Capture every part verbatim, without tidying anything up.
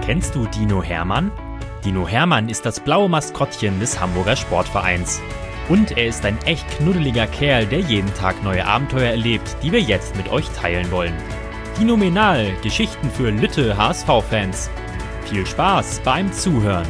Kennst du Dino Hermann? Dino Hermann ist das blaue Maskottchen des Hamburger Sportvereins. Und er ist ein echt knuddeliger Kerl, der jeden Tag neue Abenteuer erlebt, die wir jetzt mit euch teilen wollen. Dinomenal, Geschichten für Lütte H S V-Fans. Viel Spaß beim Zuhören.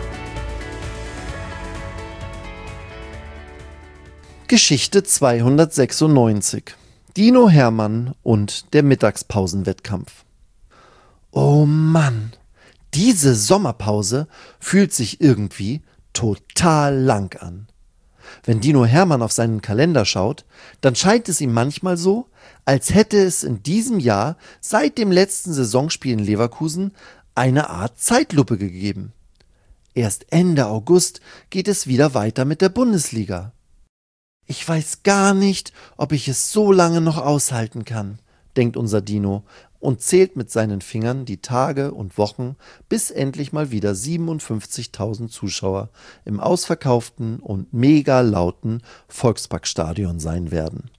Geschichte zweihundertsechsundneunzig. Dino Hermann und der Mittagspausenwettkampf. Oh Mann, diese Sommerpause fühlt sich irgendwie total lang an. Wenn Dino Hermann auf seinen Kalender schaut, dann scheint es ihm manchmal so, als hätte es in diesem Jahr seit dem letzten Saisonspiel in Leverkusen eine Art Zeitlupe gegeben. Erst Ende August geht es wieder weiter mit der Bundesliga. Ich weiß gar nicht, ob ich es so lange noch aushalten kann, denkt unser Dino und zählt mit seinen Fingern die Tage und Wochen, bis endlich mal wieder siebenundfünfzigtausend Zuschauer im ausverkauften und mega lauten Volksparkstadion sein werden.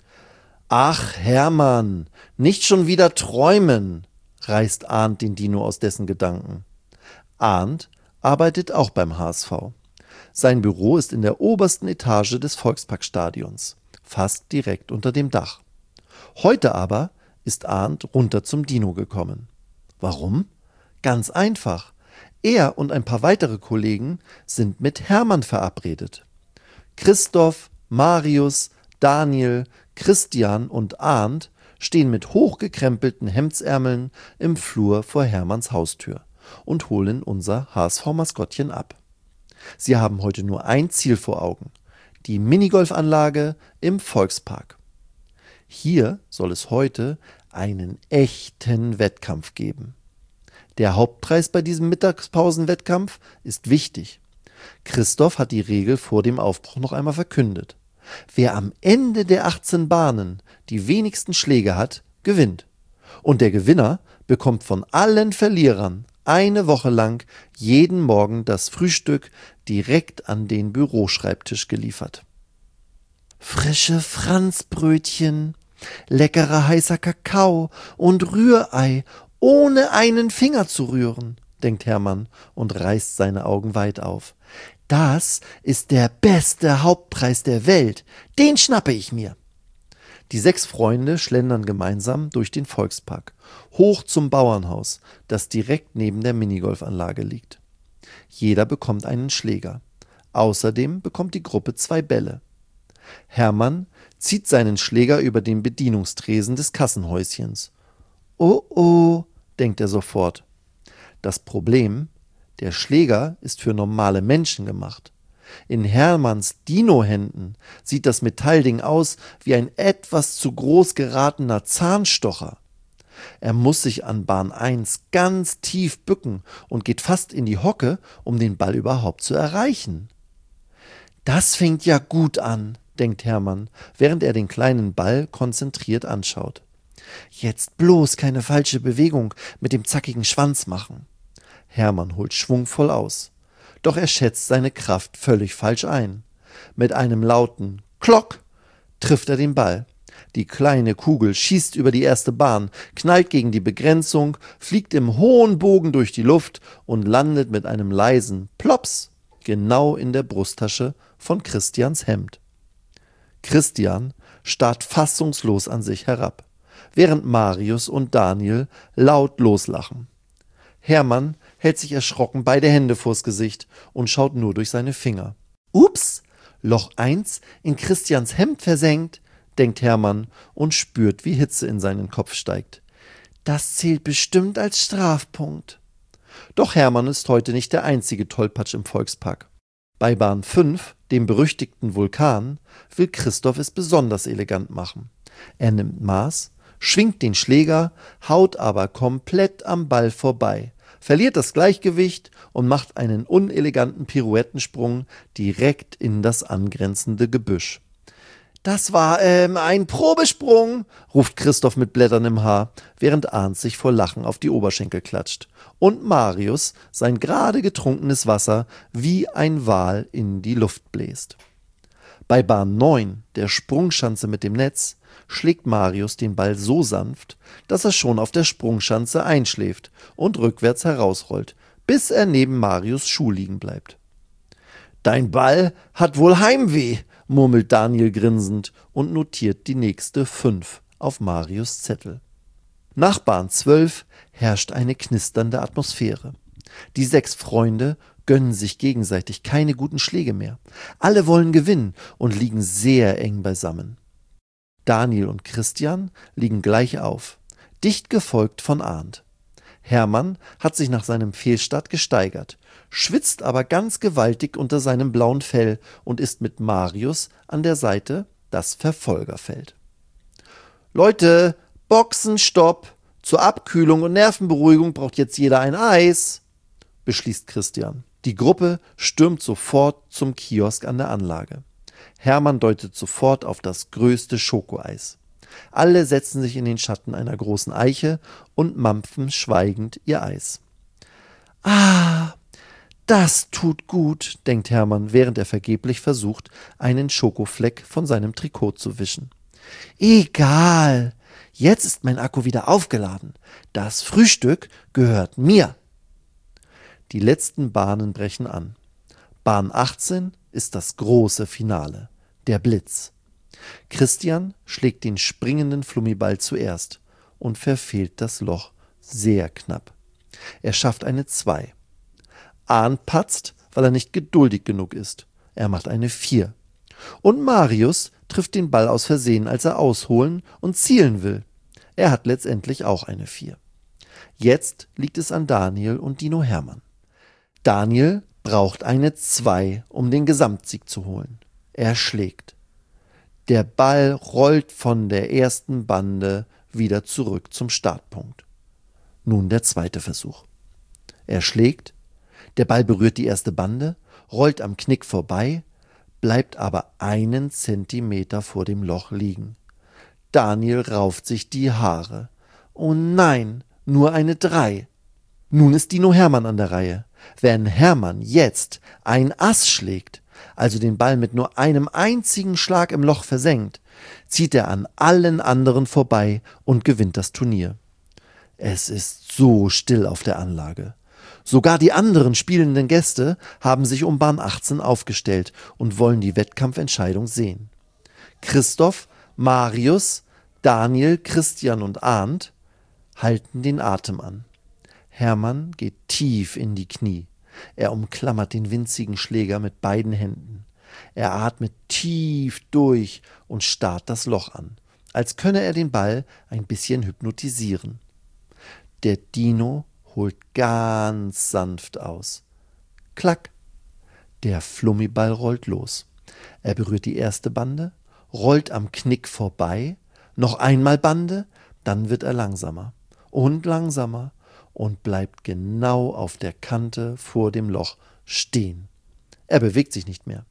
Ach Hermann, nicht schon wieder träumen, reißt Arndt den Dino aus dessen Gedanken. Arndt arbeitet auch beim H S V. Sein Büro ist in der obersten Etage des Volksparkstadions, fast direkt unter dem Dach. Heute aber ist Arndt runter zum Dino gekommen. Warum? Ganz einfach. Er und ein paar weitere Kollegen sind mit Hermann verabredet. Christoph, Marius, Daniel, Christian und Arndt stehen mit hochgekrempelten Hemdsärmeln im Flur vor Hermanns Haustür und holen unser H S V-Maskottchen ab. Sie haben heute nur ein Ziel vor Augen: die Minigolfanlage im Volkspark. Hier soll es heute einen echten Wettkampf geben. Der Hauptpreis bei diesem Mittagspausenwettkampf ist wichtig. Christoph hat die Regel vor dem Aufbruch noch einmal verkündet. Wer am Ende der achtzehn Bahnen die wenigsten Schläge hat, gewinnt. Und der Gewinner bekommt von allen Verlierern eine Woche lang jeden Morgen das Frühstück direkt an den Büroschreibtisch geliefert. Frische Franzbrötchen, leckerer heißer Kakao und Rührei, ohne einen Finger zu rühren, denkt Hermann und reißt seine Augen weit auf. Das ist der beste Hauptpreis der Welt, den schnappe ich mir. Die sechs Freunde schlendern gemeinsam durch den Volkspark, hoch zum Bauernhaus, das direkt neben der Minigolfanlage liegt. Jeder bekommt einen Schläger. Außerdem bekommt die Gruppe zwei Bälle. Hermann zieht seinen Schläger über den Bedienungstresen des Kassenhäuschens. Oh oh, denkt er sofort. Das Problem: der Schläger ist für normale Menschen gemacht. In Hermanns Dino-Händen sieht das Metallding aus wie ein etwas zu groß geratener Zahnstocher. Er muss sich an Bahn eins ganz tief bücken und geht fast in die Hocke, um den Ball überhaupt zu erreichen. Das fängt ja gut an, denkt Hermann, während er den kleinen Ball konzentriert anschaut. Jetzt bloß keine falsche Bewegung mit dem zackigen Schwanz machen. Hermann holt schwungvoll aus. Doch er schätzt seine Kraft völlig falsch ein. Mit einem lauten Klock trifft er den Ball. Die kleine Kugel schießt über die erste Bahn, knallt gegen die Begrenzung, fliegt im hohen Bogen durch die Luft und landet mit einem leisen Plops genau in der Brusttasche von Christians Hemd. Christian starrt fassungslos an sich herab, während Marius und Daniel laut loslachen. Hermann hält sich erschrocken beide Hände vors Gesicht und schaut nur durch seine Finger. Ups, Loch eins in Christians Hemd versenkt, denkt Hermann und spürt, wie Hitze in seinen Kopf steigt. Das zählt bestimmt als Strafpunkt. Doch Hermann ist heute nicht der einzige Tollpatsch im Volkspark. Bei Bahn fünf, dem berüchtigten Vulkan, will Christoph es besonders elegant machen. Er nimmt Maß, schwingt den Schläger, haut aber komplett am Ball vorbei, verliert das Gleichgewicht und macht einen uneleganten Pirouettensprung direkt in das angrenzende Gebüsch. »Das war ähm, ein Probesprung«, ruft Christoph mit blätterndem Haar, während Arndt sich vor Lachen auf die Oberschenkel klatscht und Marius sein gerade getrunkenes Wasser wie ein Wal in die Luft bläst. Bei Bahn neun, der Sprungschanze mit dem Netz, schlägt Marius den Ball so sanft, dass er schon auf der Sprungschanze einschläft und rückwärts herausrollt, bis er neben Marius Schuh liegen bleibt. »Dein Ball hat wohl Heimweh«, murmelt Daniel grinsend und notiert die nächste fünf auf Marius' Zettel. Nach Bahn zwölf herrscht eine knisternde Atmosphäre. Die sechs Freunde gönnen sich gegenseitig keine guten Schläge mehr. Alle wollen gewinnen und liegen sehr eng beisammen. Daniel und Christian liegen gleich auf, dicht gefolgt von Arndt. Hermann hat sich nach seinem Fehlstart gesteigert, schwitzt aber ganz gewaltig unter seinem blauen Fell und ist mit Marius an der Seite das Verfolgerfeld. »Leute, Boxenstopp! Zur Abkühlung und Nervenberuhigung braucht jetzt jeder ein Eis«, beschließt Christian. Die Gruppe stürmt sofort zum Kiosk an der Anlage. Hermann deutet sofort auf das größte Schokoeis. Alle setzen sich in den Schatten einer großen Eiche und mampfen schweigend ihr Eis. »Ah, das tut gut«, denkt Hermann, während er vergeblich versucht, einen Schokofleck von seinem Trikot zu wischen. »Egal, jetzt ist mein Akku wieder aufgeladen. Das Frühstück gehört mir.« Die letzten Bahnen brechen an. Bahn achtzehn ist das große Finale, der Blitz. Christian schlägt den springenden Flummiball zuerst und verfehlt das Loch sehr knapp. Er schafft eine zwei. Arndt patzt, weil er nicht geduldig genug ist. Er macht eine vier. Und Marius trifft den Ball aus Versehen, als er ausholen und zielen will. Er hat letztendlich auch eine vier. Jetzt liegt es an Daniel und Dino Hermann. Daniel braucht eine zwei, um den Gesamtsieg zu holen. Er schlägt. Der Ball rollt von der ersten Bande wieder zurück zum Startpunkt. Nun der zweite Versuch. Er schlägt, der Ball berührt die erste Bande, rollt am Knick vorbei, bleibt aber einen Zentimeter vor dem Loch liegen. Daniel rauft sich die Haare. Oh nein, nur eine drei. Nun ist Dino Hermann an der Reihe. Wenn Hermann jetzt ein Ass schlägt, also den Ball mit nur einem einzigen Schlag im Loch versenkt, zieht er an allen anderen vorbei und gewinnt das Turnier. Es ist so still auf der Anlage. Sogar die anderen spielenden Gäste haben sich um Bahn achtzehn aufgestellt und wollen die Wettkampfentscheidung sehen. Christoph, Marius, Daniel, Christian und Arndt halten den Atem an. Hermann geht tief in die Knie. Er umklammert den winzigen Schläger mit beiden Händen. Er atmet tief durch und starrt das Loch an, als könne er den Ball ein bisschen hypnotisieren. Der Dino holt ganz sanft aus. Klack! Der Flummiball rollt los. Er berührt die erste Bande, rollt am Knick vorbei, noch einmal Bande, dann wird er langsamer und langsamer und bleibt genau auf der Kante vor dem Loch stehen. Er bewegt sich nicht mehr.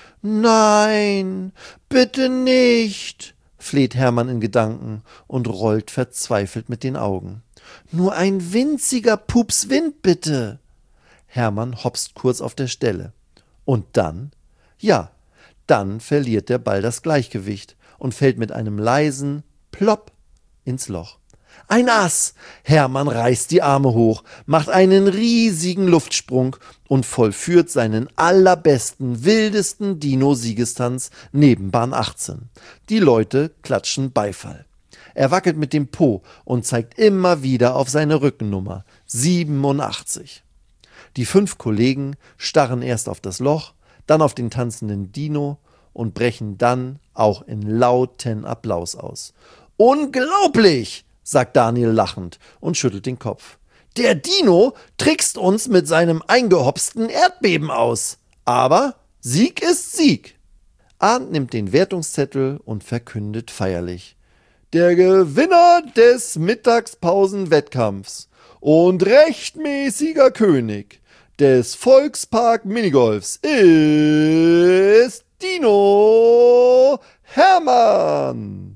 »Nein, bitte nicht«, fleht Hermann in Gedanken und rollt verzweifelt mit den Augen. »Nur ein winziger Pups Wind, bitte!« Hermann hopst kurz auf der Stelle. Und dann, ja, dann verliert der Ball das Gleichgewicht und fällt mit einem leisen Plopp ins Loch. Ein Ass! Hermann reißt die Arme hoch, macht einen riesigen Luftsprung und vollführt seinen allerbesten, wildesten Dino-Siegestanz neben Bahn achtzehn. Die Leute klatschen Beifall. Er wackelt mit dem Po und zeigt immer wieder auf seine Rückennummer siebenundachtzig. Die fünf Kollegen starren erst auf das Loch, dann auf den tanzenden Dino und brechen dann auch in lauten Applaus aus. »Unglaublich«, sagt Daniel lachend und schüttelt den Kopf. »Der Dino trickst uns mit seinem eingehopsten Erdbeben aus. Aber Sieg ist Sieg.« Arndt nimmt den Wertungszettel und verkündet feierlich: »Der Gewinner des Mittagspausenwettkampfs und rechtmäßiger König des Volkspark Minigolfs ist Dino Hermann.«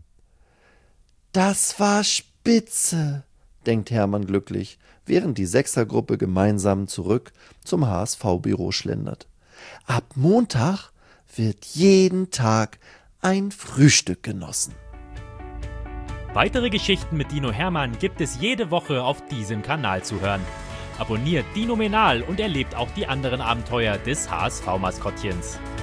»Das war spitze«, denkt Hermann glücklich, während die Sechsergruppe gemeinsam zurück zum H S V-Büro schlendert. Ab Montag wird jeden Tag ein Frühstück genossen. Weitere Geschichten mit Dino Hermann gibt es jede Woche auf diesem Kanal zu hören. Abonniert Dinomenal und erlebt auch die anderen Abenteuer des H S V-Maskottchens.